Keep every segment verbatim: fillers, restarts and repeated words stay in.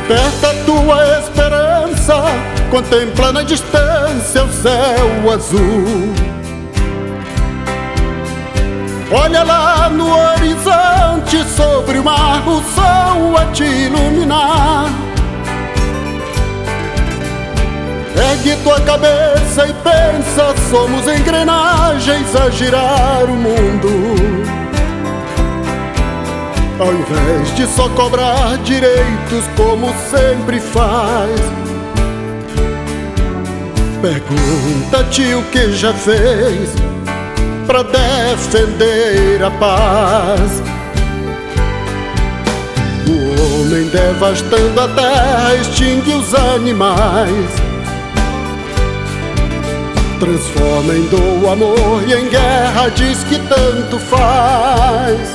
Desperta tua esperança, contempla na distância o céu azul. Olha lá no horizonte, sobre o mar, o sol a te iluminar. Ergue tua cabeça e pensa, somos engrenagens a girar o mundo. Ao invés de só cobrar direitos como sempre faz, pergunta-te o que já fez pra defender a paz. O homem devastando a terra extingue os animais, transforma em dor o amor e em guerra diz que tanto faz.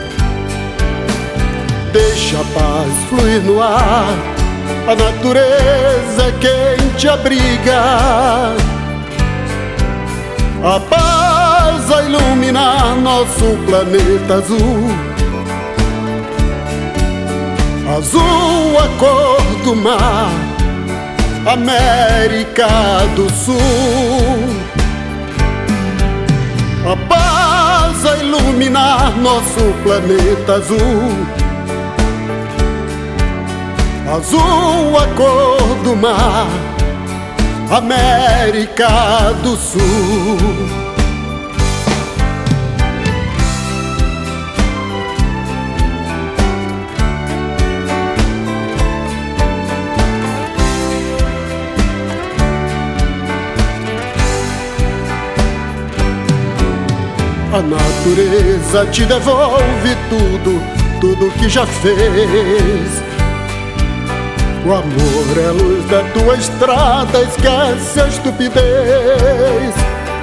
Deixa a paz fluir no ar, a natureza é quem te abriga. A paz a iluminar nosso planeta azul. Azul a cor do mar, América do Sul. A paz a iluminar nosso planeta azul. Azul a cor do mar, América do Sul. A natureza te devolve tudo, tudo que já fez. O amor é a luz da tua estrada, esquece a estupidez.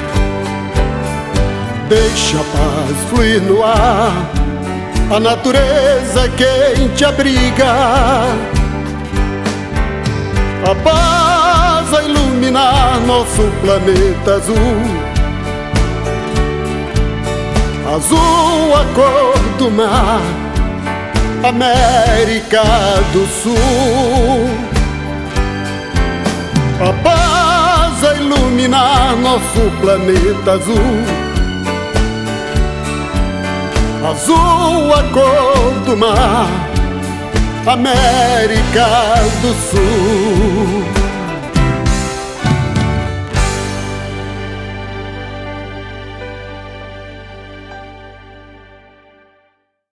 Deixa a paz fluir no ar, a natureza é quem te abriga. A paz a iluminar nosso planeta azul. Azul a cor do mar, América do Sul. A paz a iluminar nosso planeta azul. Azul a cor do mar, América do Sul.